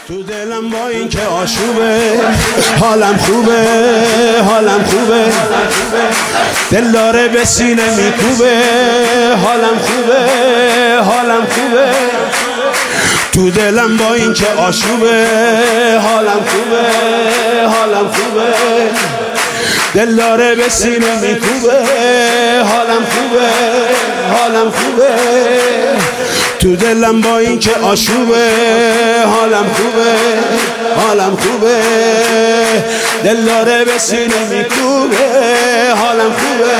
تو دلم با این که آشوبه، حالم خوبه، حالم خوبه، دل داره به سینه میکوبه، حالم خوبه، حالم خوبه، تو دلم با این که آشوبه، حالم خوبه، حالم خوبه، دل داره به سینه میکوبه، حالم خوبه، حالم خوبه، تو دلم با این که آشوبه، حالم خوبه، حالم خوبه، دل داره به سینه میکوبه، حالم خوبه.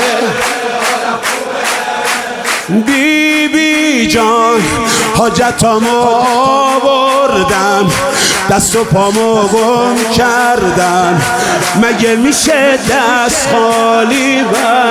بی بی جان حاجتامو آوردم، دست و پامو گم کردم، مگه میشه دست خالی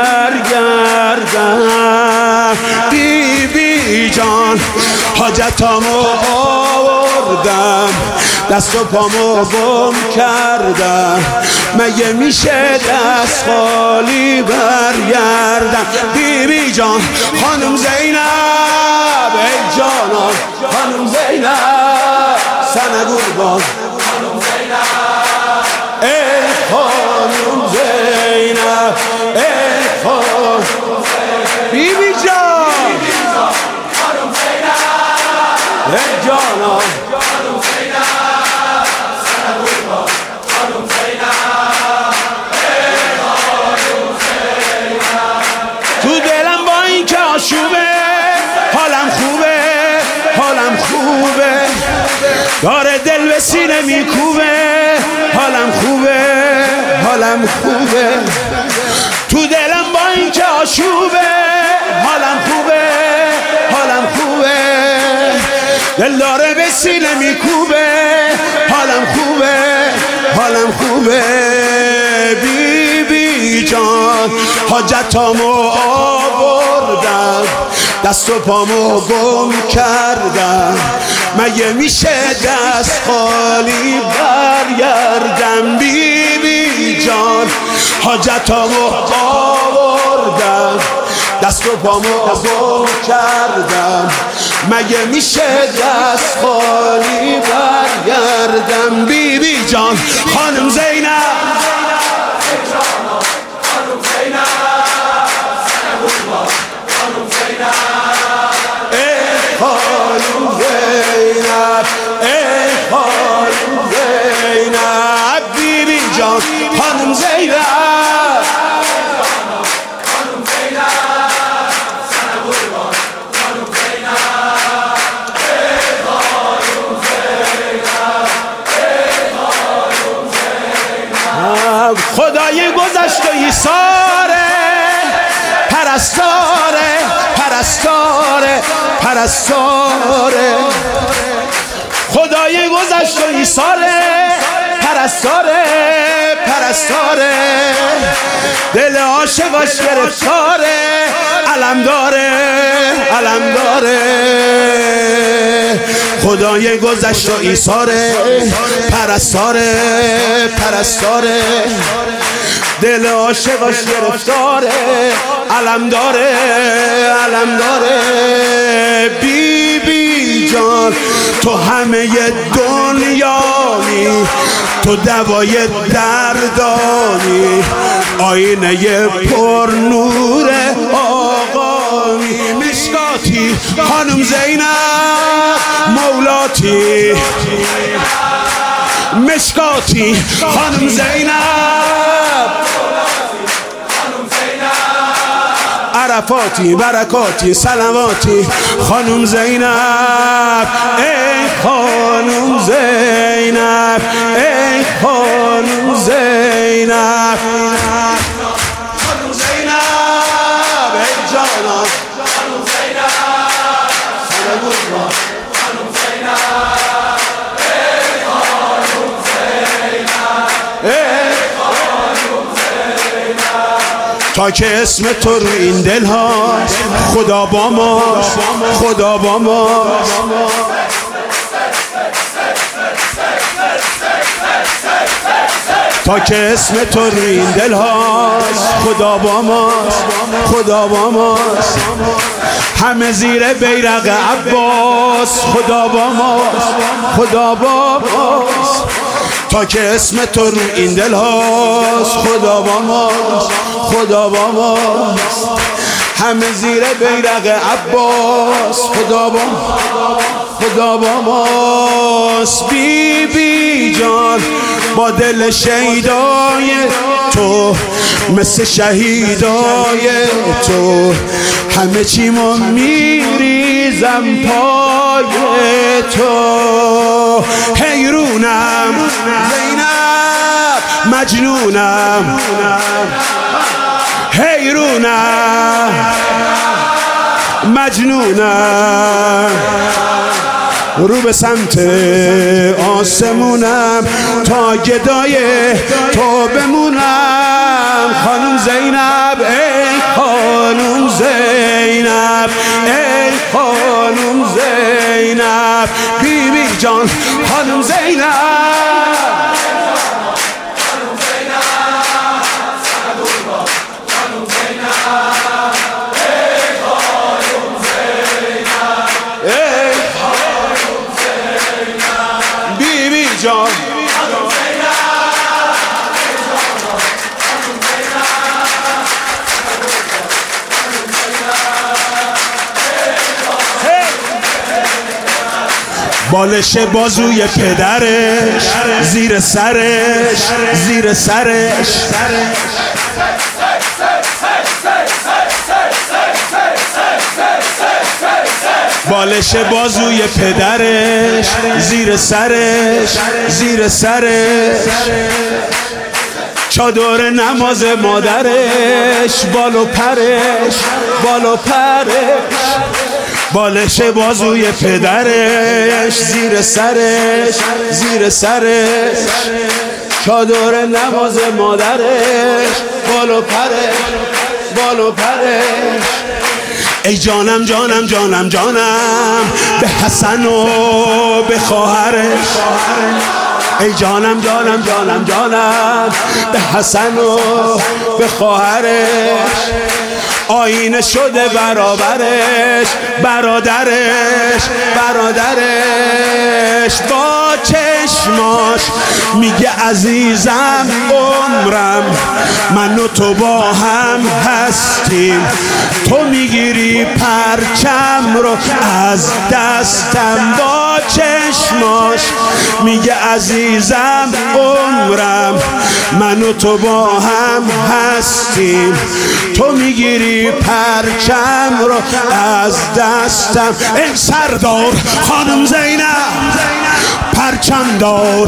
برگردم؟ بی بی جان حاجتامو آوردم، دست و پامو گم کردم، مگه میشه دست خالی برگردم؟ بی بی جان خانم زینب، ای جانان خانم زینب، سنه قربان خانم زینب، ای خانم زینب، ای خانم زینب، بی بی جان خانم زینب، ای جانان خانم زینب، سنه قربان خانم زینب، ای خانم زینب. تو دلم با این که آشوبه، حالم خوبه، حالم خوبه، داره دل به سینه میکوبه، حالم خوبه، حالم خوبه، تو دلم با این که آشوبه، حالم خوبه، حالم خوبه، دل داره به سینه میکوبه، حالم خوبه، حالم خوبه. بی بی جان حاجتامو آوردم، دست و پامو گم کردم، مگه میشه دست خالی برگردم؟ بی بی جان حاجتامو آوردم، دست و پامو گم کردم، مگه میشه دست خالی برگردم؟ بی بی جان خانم زینب، خانم زینب، ای خانم زینب، بی بی جان خانم زینب، خانم زینب، سنه قربان خانم زینب، ای خانم زینب، ای خانم زینب. خدای گذشت و ایثاره، پرستاره، پرستاره، پرستاره، خدای گذشت و ایثاره، پرستاره، پرستاره، دل عاشقاش گرفتاره، علم داره، علم داره، خدای گذشت و ایثاره، پرستاره، پرستاره، دل عاشقاش گرفتاره، علم داره، علم داره. بی بی جان تو همه دنیایی، تو دوای دردانی، آینه پر نور آقایی، مشکاتی خانم زینب، مولاتی مشکاتی خانم زینب، عرفاتی برکاتی سلواتی خانم زینب، ای خانم زینب، ای خانم زینب، خانم زینب، ای جانان خانم زینب، سنه قربان خانم زینب، ای خانم زینب، ای خانم زینب. تا که اسم تو رو این دل ها، خدا با ما، خدا با ما، تا که اسم تو رو این دل هاست. خدا با ماست، خدا با ماست، همه زیر بیرق عباس. خدا با ماست، خدا با ماست، تا که اسم تو رو این دل هاست. خدا با ماست، خدا با ماست، همه زیر بیرق عباس. خدا با ماست. بی بی جان با دل شیدای تو، مثل شهیدای تو، همه چیمو میریزم پای تو. حیرونم زینب، مجنونم، حیرونم مجنونم، رو به سمت آسمونم تا گدای تو بمونم. خانم زینب، ای خانم زینب، ای خانم زینب، بی بی جان خانم زینب. جان بالش بازوی پدرش، زیر سرش، زیر سرش، بالش بازوی پدرش، زیر سرش، زیر سرش، چادر نماز مادرش، بال و پرش، بال و پرش، بالش بازوی پدرش، زیر سرش، زیر سرش، چادر نماز مادرش، بال و پرش، بال و پرش. ای جانم جانم جانم جانم به حسن و به خواهرش. ای جانم جانم جانم جانم به حسن و به خواهرش. آینه شده برابرش، برادرش، برادرش. با چشماش میگه عزیزم عمرم، من و تو با هم هستیم. تو میگیری پرچم رو از دستم. با چشماش میگه عزیزم عمرم، من و تو با هم هستیم. تو میگیری پرچم رو از دستم. ای سردار خانم زینب پرچم دار،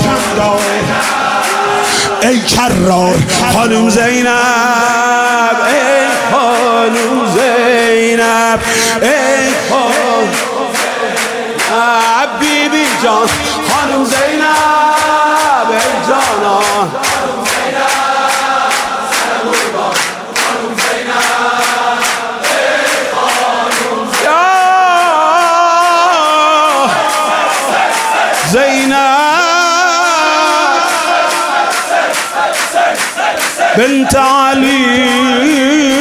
ای کرار خانم زینب، ای خانم زینب، ای خانم بی بی جان خانم زینب، ای جانان زینب بنت علی